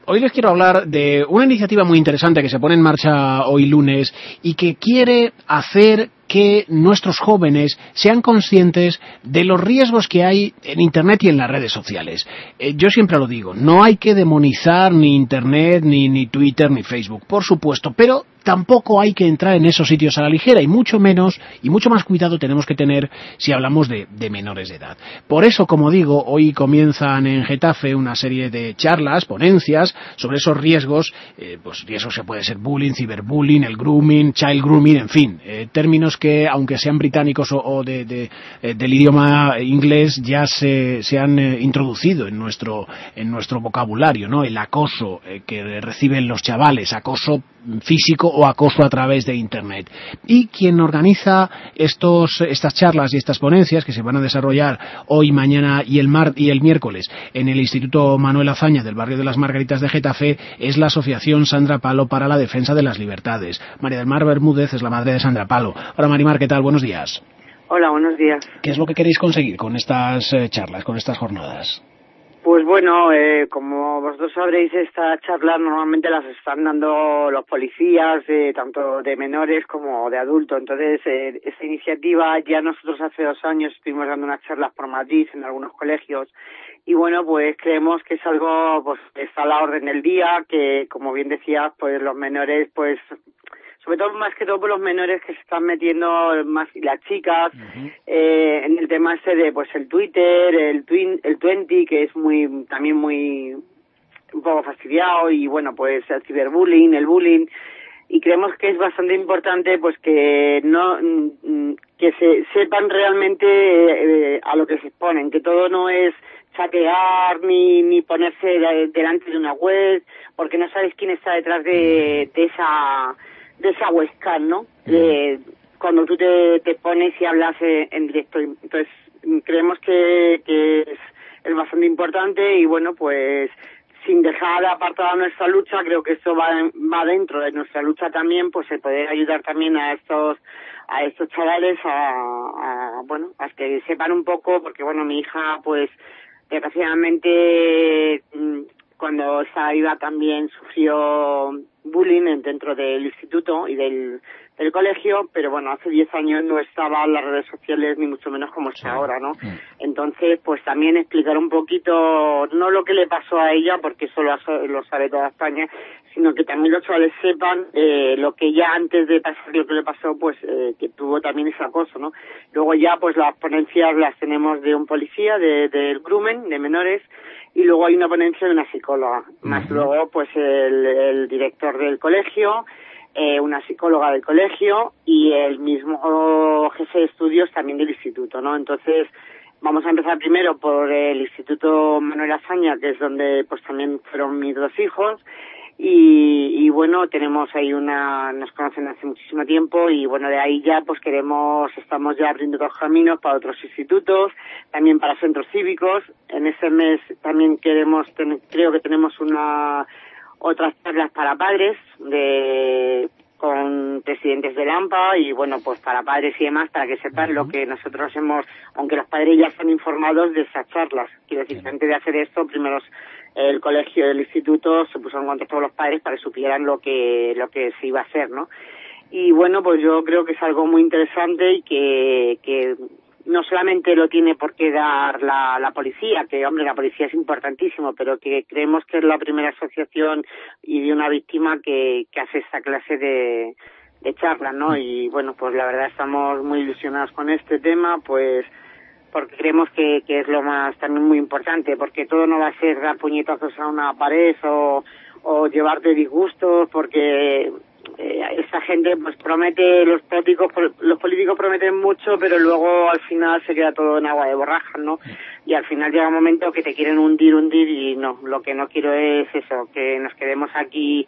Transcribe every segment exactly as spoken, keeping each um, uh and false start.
Hoy les quiero hablar de una iniciativa muy interesante que se pone en marcha hoy lunes y que quiere hacer que nuestros jóvenes sean conscientes de los riesgos que hay en Internet y en las redes sociales. Eh, yo siempre lo digo, no hay que demonizar ni Internet, ni, ni Twitter, ni Facebook, por supuesto, pero tampoco hay que entrar en esos sitios a la ligera, y mucho menos y mucho más cuidado tenemos que tener si hablamos de, de menores de edad. Por eso, como digo, hoy comienzan en Getafe una serie de charlas, ponencias sobre esos riesgos, eh, pues riesgos que puede ser bullying, ciberbullying, el grooming, child grooming, en fin, eh, términos que, aunque sean británicos o, o de, de, eh, del idioma inglés, ya se, se han eh, introducido en nuestro en nuestro vocabulario, ¿no? El acoso eh, que reciben los chavales, acoso físico o acoso a través de Internet. Y quien organiza estos estas charlas y estas ponencias que se van a desarrollar hoy, mañana y el mar y el miércoles en el Instituto Manuel Azaña del barrio de las Margaritas de Getafe es la Asociación Sandra Palo para la Defensa de las Libertades. María del Mar Bermúdez es la madre de Sandra Palo. Hola Marimar, ¿qué tal? Buenos días. Hola, buenos días. ¿Qué es lo que queréis conseguir con estas eh, charlas, con estas jornadas? Pues bueno, eh, como vosotros sabréis, estas charlas normalmente las están dando los policías, eh, tanto de menores como de adultos. Entonces, eh, esta iniciativa ya nosotros hace dos años estuvimos dando unas charlas por Madrid en algunos colegios. Y bueno, pues creemos que es algo, pues está a la orden del día, que como bien decías, pues los menores, pues sobre todo más que todo por los menores que se están metiendo más, y las chicas, uh-huh. eh, en el tema este de pues el Twitter, el twin, el veinte, que es muy, también muy, un poco fastidiado, y bueno, pues el ciberbullying, el bullying, y creemos que es bastante importante pues que no, que se sepan realmente eh, a lo que se exponen, que todo no es chatear ni, ni ponerse de, delante de una web, porque no sabes quién está detrás de, de esa, de esa webcam, ¿no? Eh, cuando tú te, te pones y hablas eh, en directo. Entonces, creemos que, que es, es bastante importante, y bueno, pues sin dejar apartada nuestra lucha, creo que esto va, va dentro de nuestra lucha también, pues se puede ayudar también a estos a estos chavales a, a bueno, a que sepan un poco, porque bueno, mi hija pues desgraciadamente cuando estaba viva también sufrió bullying dentro del instituto y del, del colegio, pero bueno, hace diez años no estaba en las redes sociales ni mucho menos como está ahora, ¿no? Sí. Entonces, pues también explicar un poquito, no lo que le pasó a ella, porque eso lo, lo sabe toda España, sino que también los chavales sepan eh, lo que ya antes de pasar lo que le pasó, pues eh, que tuvo también ese acoso, ¿no? Luego ya, pues las ponencias las tenemos de un policía, de, del grooming, de menores, y luego hay una ponencia de una psicóloga, uh-huh. más luego pues el, el director del colegio, eh, una psicóloga del colegio y el mismo jefe de estudios también del instituto, ¿no? Entonces vamos a empezar primero por el Instituto Manuel Azaña, que es donde pues también fueron mis dos hijos. Y, y bueno, tenemos ahí una, nos conocen hace muchísimo tiempo, y bueno, de ahí ya pues queremos, estamos ya abriendo otros caminos para otros institutos, también para centros cívicos. En este mes también queremos, ten, creo que tenemos una, otras charlas para padres de, con presidentes del AMPA, y bueno, pues para padres y demás, para que sepan uh-huh. lo que nosotros hemos, aunque los padres ya están informados de esas charlas. Quiero decir, uh-huh. antes de hacer esto, primero el colegio, el instituto se puso en contacto con los padres para que supieran lo que lo que se iba a hacer, ¿no? Y bueno, pues yo creo que es algo muy interesante, y que que no solamente lo tiene por qué dar la, la policía, que hombre, la policía es importantísimo, pero que creemos que es la primera asociación y de una víctima que, que hace esta clase de, de charlas, ¿no? Y bueno, pues la verdad estamos muy ilusionados con este tema, pues porque creemos que, que es lo más también muy importante, porque todo no va a ser dar puñetazos a una pared o, o llevarte disgustos, porque eh, esta gente pues promete, los políticos los políticos prometen mucho, pero luego al final se queda todo en agua de borrajas, ¿no? Y al final llega un momento que te quieren hundir, hundir, y no, lo que no quiero es eso, que nos quedemos aquí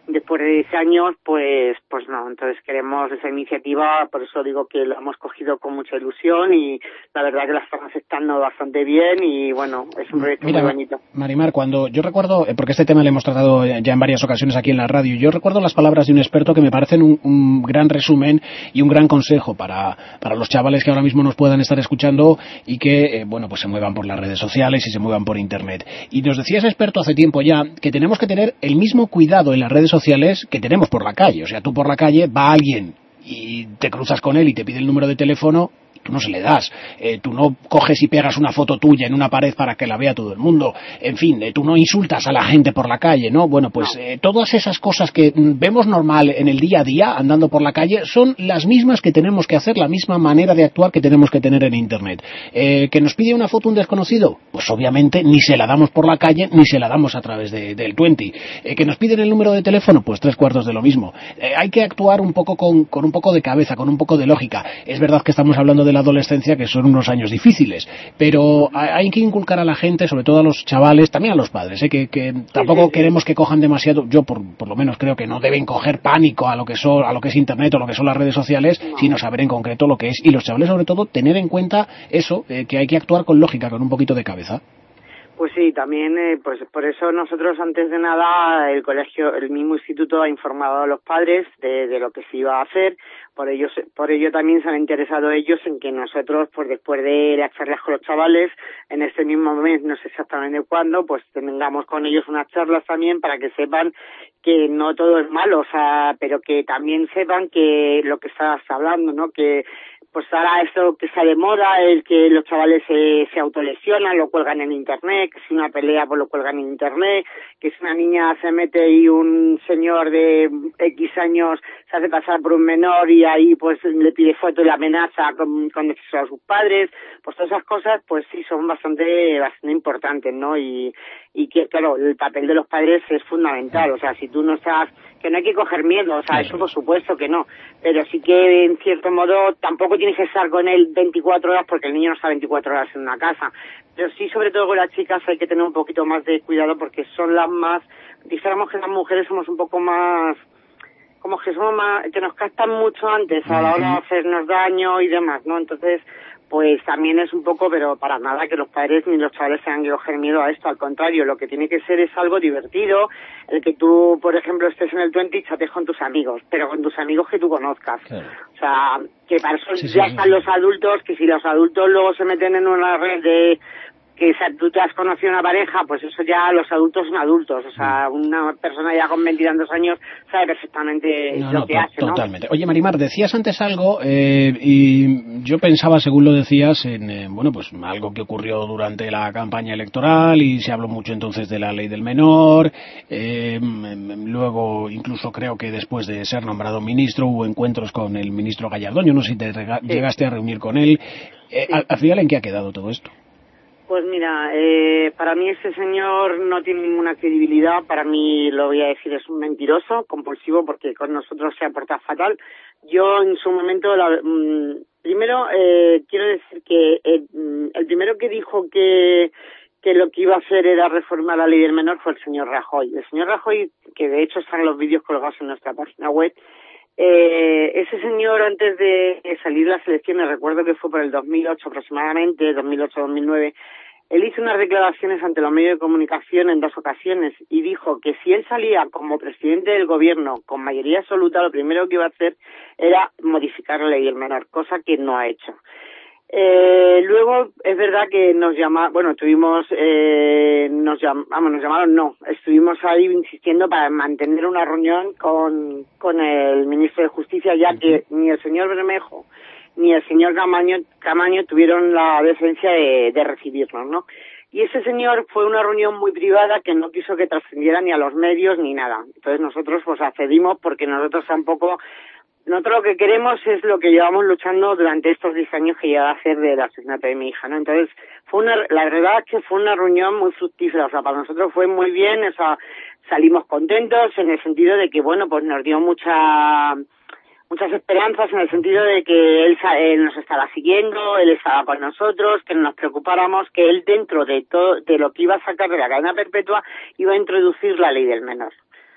después de diez años, pues pues no. Entonces queremos esa iniciativa, por eso digo que la hemos cogido con mucha ilusión y la verdad que la están aceptando bastante bien y bueno, es un proyecto Mira, muy bonito. Marimar, cuando yo recuerdo, porque este tema lo hemos tratado ya en varias ocasiones aquí en la radio, yo recuerdo las palabras de un experto que me parecen un, un gran resumen y un gran consejo para, para los chavales que ahora mismo nos puedan estar escuchando y que, eh, bueno, pues se muevan por las redes sociales y se muevan por internet. Y nos decía ese experto hace tiempo ya que tenemos que tener el mismo cuidado en las redes sociales que tenemos por la calle. O sea, tú por la calle va alguien y te cruzas con él y te pide el número de teléfono, tú no se le das, eh, tú no coges y pegas una foto tuya en una pared para que la vea todo el mundo, en fin, eh, tú no insultas a la gente por la calle, ¿no? Bueno, pues eh, todas esas cosas que vemos normal en el día a día andando por la calle son las mismas que tenemos que hacer, la misma manera de actuar que tenemos que tener en internet. Eh, ¿que nos pide una foto un desconocido? Pues obviamente ni se la damos por la calle ni se la damos a través de, del veinte. Eh, ¿que nos piden el número de teléfono? Pues tres cuartos de lo mismo. Eh, hay que actuar un poco con, con un poco de cabeza, con un poco de lógica. Es verdad que estamos hablando de la adolescencia, que son unos años difíciles, pero hay que inculcar a la gente, sobre todo a los chavales, también a los padres, ¿eh? que, que tampoco sí, sí, queremos sí. que cojan demasiado, yo por, por lo menos creo que no deben coger pánico a lo que son, a lo que es internet o lo que son las redes sociales, no. sino saber en concreto lo que es, y los chavales sobre todo tener en cuenta eso, eh, que hay que actuar con lógica, con un poquito de cabeza. Pues sí, también, eh, pues por eso nosotros antes de nada, el colegio, el mismo instituto ha informado a los padres de, de lo que se iba a hacer. Por ello, por ello también se han interesado ellos en que nosotros, pues después de las charlas con los chavales, en este mismo mes, no sé exactamente cuándo, pues tengamos con ellos unas charlas también para que sepan que no todo es malo, o sea, pero que también sepan que lo que estás hablando, ¿no? Que pues ahora esto que está de moda, el que los chavales se, se autolesionan, lo cuelgan en internet, que si una pelea pues lo cuelgan en internet, que si una niña se mete y un señor de X años se hace pasar por un menor y ahí pues le pide foto y la amenaza con, con acceso a sus padres, pues todas esas cosas pues sí son bastante, bastante importantes, ¿no? Y, y que claro, el papel de los padres es fundamental, o sea, si tú no estás, que no hay que coger miedo, o sea, eso por supuesto que no, pero sí que en cierto modo tampoco tienes que estar con él veinticuatro horas porque el niño no está veinticuatro horas en una casa, pero sí sobre todo con las chicas hay que tener un poquito más de cuidado porque son las más, dijéramos que las mujeres somos un poco más, como que somos más, que nos captan mucho antes a la hora de hacernos daño y demás, ¿no? Entonces, pues también es un poco, pero para nada que los padres ni los chavales tengan que coger miedo a esto, al contrario, lo que tiene que ser es algo divertido, el que tú, por ejemplo, estés en el veinte y chatees con tus amigos, pero con tus amigos que tú conozcas. Claro. O sea, que para eso sí, ya sí, están sí. los adultos, que si los adultos luego se meten en una red de que tú te has conocido una pareja, pues eso ya los adultos son adultos, o sea, una persona ya con veintidós años sabe perfectamente no, lo no, que to- hace, ¿no? Totalmente. Oye, Marimar, decías antes algo eh, y yo pensaba, según lo decías, en eh, bueno, pues algo que ocurrió durante la campaña electoral y se habló mucho entonces de la ley del menor, eh, luego incluso creo que después de ser nombrado ministro hubo encuentros con el ministro Gallardón, yo no sé si te rega- sí. llegaste a reunir con él, eh, sí. al, al final, ¿en qué ha quedado todo esto? Pues mira, eh, para mí este señor no tiene ninguna credibilidad, para mí lo voy a decir, es un mentiroso, compulsivo, porque con nosotros se ha portado fatal. Yo en su momento, la, mmm, primero eh, quiero decir que eh, el primero que dijo que que lo que iba a hacer era reformar la ley del menor fue el señor Rajoy. El señor Rajoy, que de hecho están los vídeos colgados en nuestra página web, Eh, ese señor antes de salir las elecciones, recuerdo que fue por el dos mil ocho aproximadamente, dos mil ocho dos mil nueve, él hizo unas declaraciones ante los medios de comunicación en dos ocasiones y dijo que si él salía como presidente del gobierno con mayoría absoluta, lo primero que iba a hacer era modificar la ley del menor, cosa que no ha hecho. Eh, luego es verdad que nos llama, bueno, tuvimos, eh, nos llam, vamos, nos llamaron, no, estuvimos ahí insistiendo para mantener una reunión con, con el ministro de Justicia, ya que ni el señor Bermejo ni el señor Camaño, Camaño tuvieron la decencia de, de recibirnos, ¿no? Y ese señor fue una reunión muy privada que no quiso que trascendiera ni a los medios ni nada. Entonces nosotros pues accedimos porque nosotros tampoco, nosotros lo que queremos es lo que llevamos luchando durante estos diez años que lleva a hacer del asesinato de mi hija, ¿no? Entonces, fue una, la verdad es que fue una reunión muy fructífera, o sea, para nosotros fue muy bien, o sea, salimos contentos en el sentido de que, bueno, pues nos dio mucha, muchas esperanzas en el sentido de que él, él nos estaba siguiendo, él estaba con nosotros, que no nos preocupáramos, que él dentro de todo, de lo que iba a sacar de la cadena perpetua, iba a introducir la ley del menor.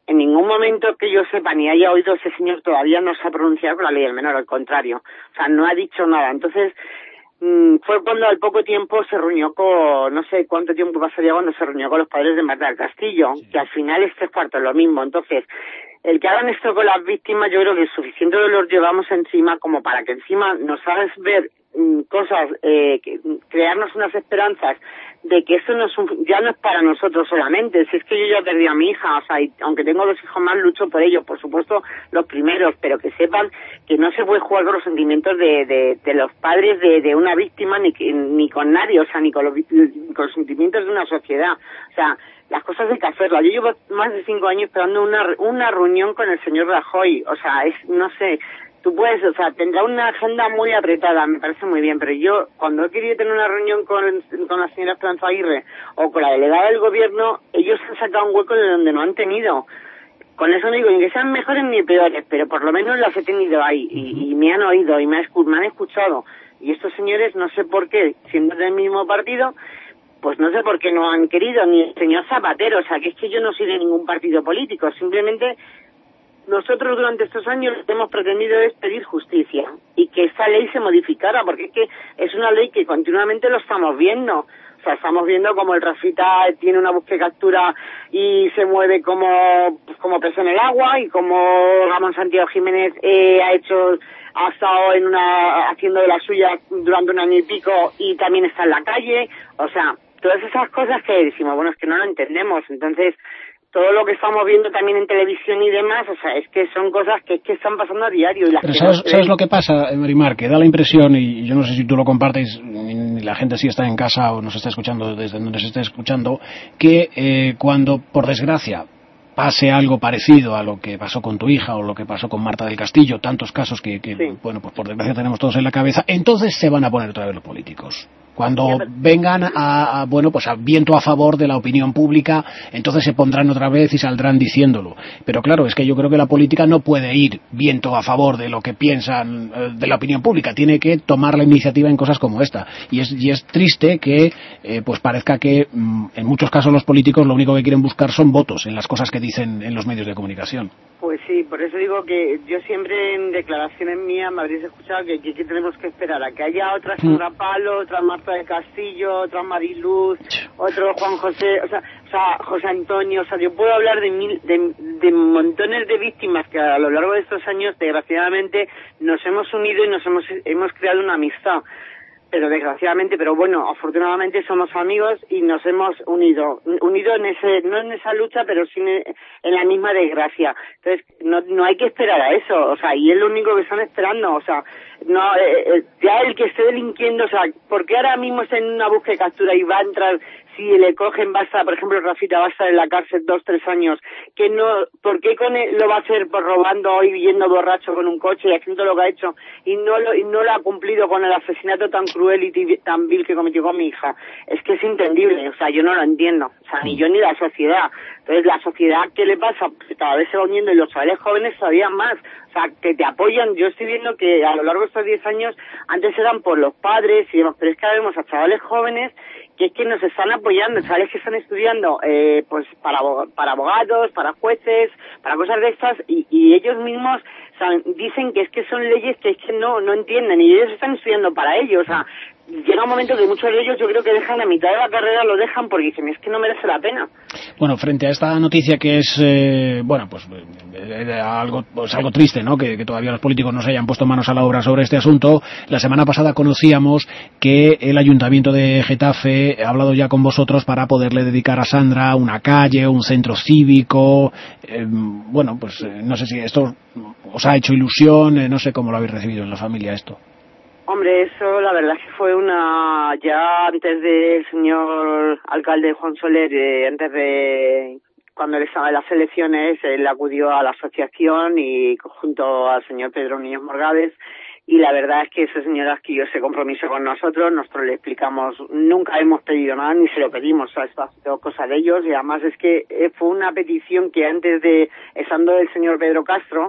en ningún momento que yo sepa ni haya oído, ese señor todavía no se ha pronunciado con la ley del menor, al contrario. O sea, no ha dicho nada. Entonces, mmm, fue cuando al poco tiempo se reunió con, no sé cuánto tiempo pasaría cuando se reunió con los padres de Marta del Castillo, sí. Que al final es tres cuartos lo mismo. Entonces, el que hagan esto con las víctimas, yo creo que suficiente dolor llevamos encima como para que encima nos hagas ver mmm, cosas, eh, que, crearnos unas esperanzas de que eso no es un, ya no es para nosotros solamente. Si es que yo ya perdí a mi hija, o sea, y aunque tengo dos hijos más, lucho por ellos, por supuesto, los primeros, pero que sepan que no se puede jugar con los sentimientos de, de, de los padres de, de una víctima, ni, ni con nadie, o sea, ni con los, con los sentimientos de una sociedad. O sea, las cosas hay que hacerlas. Yo llevo más de cinco años esperando una, una reunión con el señor Rajoy, o sea, es, no sé, tú puedes, o sea, tendrá una agenda muy apretada, me parece muy bien, pero yo, cuando he querido tener una reunión con, con la señora Esperanza Aguirre o con la delegada del gobierno, ellos han sacado un hueco de donde no han tenido. Con eso no digo ni que sean mejores ni peores, pero por lo menos las he tenido ahí y, y me han oído y me, ha, me han escuchado. Y estos señores, no sé por qué, siendo del mismo partido, pues no sé por qué no han querido, ni el señor Zapatero, o sea, que es que yo no soy de ningún partido político, simplemente nosotros durante estos años lo que hemos pretendido es pedir justicia y que esta ley se modificara, porque es que es una ley que continuamente lo estamos viendo. O sea, estamos viendo como el Rafita tiene una búsqueda y captura y se mueve como, pues, como pez en el agua, y como Ramón Santiago Jiménez eh, ha hecho, ha estado en una, haciendo de la suya durante un año y pico y también está en la calle. O sea, todas esas cosas que decimos, bueno, es que no lo entendemos. Entonces, todo lo que estamos viendo también en televisión y demás, o sea, es que son cosas que, que están pasando a diario. Y las Pero que ¿sabes, no ¿sabes lo que pasa, Marimar? Que da la impresión, y yo no sé si tú lo compartes, ni la gente si está en casa o nos está escuchando desde donde se esté escuchando, que eh, cuando, por desgracia, pase algo parecido a lo que pasó con tu hija o lo que pasó con Marta del Castillo, tantos casos que, que sí. bueno, pues por desgracia tenemos todos en la cabeza, entonces se van a poner otra vez los políticos. Cuando vengan a, a, bueno, pues a viento a favor de la opinión pública, entonces se pondrán otra vez y saldrán diciéndolo. Pero claro, es que yo creo que la política no puede ir viento a favor de lo que piensan eh, de la opinión pública. Tiene que tomar la iniciativa en cosas como esta. Y es, y es triste que eh, pues parezca que mm, en muchos casos los políticos lo único que quieren buscar son votos en las cosas que dicen en los medios de comunicación. Pues sí, por eso digo que yo siempre en declaraciones mías me habréis escuchado que, que, que tenemos que esperar a que haya otra Sandra Palo, otra Marta del Castillo, otra Mariluz, otro Juan José, o sea, o sea, José Antonio, o sea, yo puedo hablar de, mil, de, de montones de víctimas que a lo largo de estos años, desgraciadamente, nos hemos unido y nos hemos, hemos creado una amistad. Pero desgraciadamente, pero bueno, afortunadamente somos amigos y nos hemos unido, unido en ese, no en esa lucha, pero sí en, en la misma desgracia. Entonces, no, no hay que esperar a eso, o sea, y es lo único que están esperando, o sea, no, eh, ya el que esté delinquiendo, o sea, ¿por qué ahora mismo está en una búsqueda y captura y va a entrar, si le cogen, va a estar, por ejemplo, Rafita va a estar en la cárcel dos, tres años, que no, ¿por qué con él lo va a hacer por robando y yendo borracho con un coche y haciendo lo que ha hecho y no lo, y no lo ha cumplido con el asesinato tan cruel y tan vil que cometió con mi hija? Es que es entendible, o sea, yo no lo entiendo, o sea, ni yo ni la sociedad. Entonces, la sociedad, ¿qué le pasa? Pues cada vez se va uniendo y los chavales jóvenes todavía más, o sea, que te apoyan. Yo estoy viendo que a lo largo de estos diez años, antes eran por los padres y demás, pero es que ahora vemos a chavales jóvenes que es que nos están apoyando, chavales que están estudiando eh, pues para, para abogados, para jueces, para cosas de estas, y, y ellos mismos, o sea, dicen que es que son leyes que es que no, no entienden, y ellos están estudiando para ello, o sea, llega un momento que muchos de ellos yo creo que dejan a mitad de la carrera, lo dejan porque dicen, es que no merece la pena. Bueno, frente a esta noticia que es, eh, bueno, pues eh, algo, pues algo triste, ¿no? Que, que todavía los políticos no se hayan puesto manos a la obra sobre este asunto. La semana pasada conocíamos que el Ayuntamiento de Getafe ha hablado ya con vosotros para poderle dedicar a Sandra una calle, un centro cívico. Eh, bueno, pues eh, no sé si esto os ha hecho ilusión, eh, no sé cómo lo habéis recibido en la familia esto. Hombre, eso la verdad es que fue una, ya antes del señor alcalde Juan Soler, eh, antes de, cuando él estaba en las elecciones, él acudió a la asociación y junto al señor Pedro Niños Morgades, y la verdad es que ese señor adquirió ese compromiso con nosotros, nosotros le explicamos, nunca hemos pedido nada ni se lo pedimos, o sea, esto ha sido cosa de ellos, y además es que fue una petición que antes de, estando el señor Pedro Castro,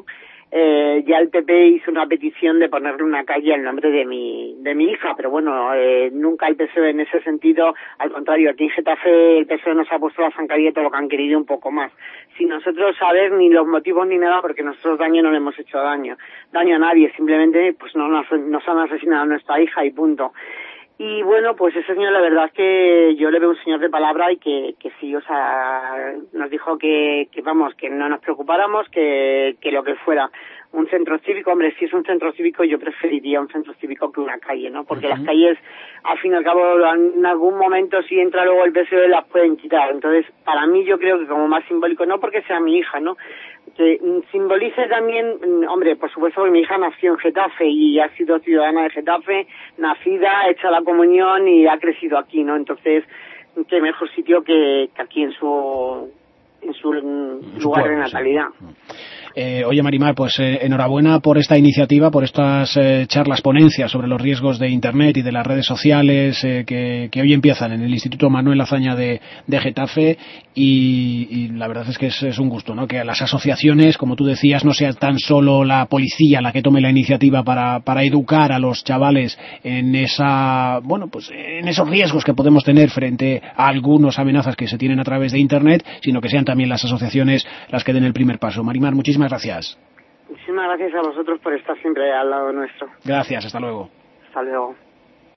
eh, ya el P P hizo una petición de ponerle una calle al nombre de mi de mi hija, pero bueno, eh, nunca el P S O E en ese sentido, al contrario, aquí en Getafe el P S O E nos ha puesto la zancadilla todo lo que han querido un poco más, sin nosotros saber ni los motivos ni nada, porque nosotros daño no le hemos hecho daño, daño a nadie, simplemente pues no nos, nos han asesinado a nuestra hija y punto. Y bueno, pues ese señor, la verdad es que yo le veo un señor de palabra y que, que sí, o sea, nos dijo que, que vamos, que no nos preocupáramos, que, que lo que fuera. Un centro cívico, hombre, si es un centro cívico yo preferiría un centro cívico que una calle, ¿no? Porque uh-huh. las calles, al fin y al cabo, en algún momento si entra luego el P S O E las pueden quitar. Entonces, para mí yo creo que como más simbólico, no porque sea mi hija, ¿no? Que simbolice también, hombre, por supuesto que mi hija nació en Getafe y ha sido ciudadana de Getafe, nacida, hecha la comunión y ha crecido aquí, ¿no? Entonces, qué mejor sitio que, que aquí en su en su lugar de natalidad. Sí. Eh, oye, Marimar, pues eh, enhorabuena por esta iniciativa, por estas eh, charlas, ponencias sobre los riesgos de Internet y de las redes sociales eh, que, que hoy empiezan en el Instituto Manuel Azaña de, de Getafe y, y la verdad es que es, es un gusto, ¿no? Que las asociaciones, como tú decías, no sea tan solo la policía la que tome la iniciativa para, para educar a los chavales en esa, bueno, pues en esos riesgos que podemos tener frente a algunas amenazas que se tienen a través de Internet, sino que sean también las asociaciones las que den el primer paso. Marimar, muchísimas gracias. Muchísimas gracias a vosotros por estar siempre al lado nuestro. Gracias, hasta luego. Hasta luego.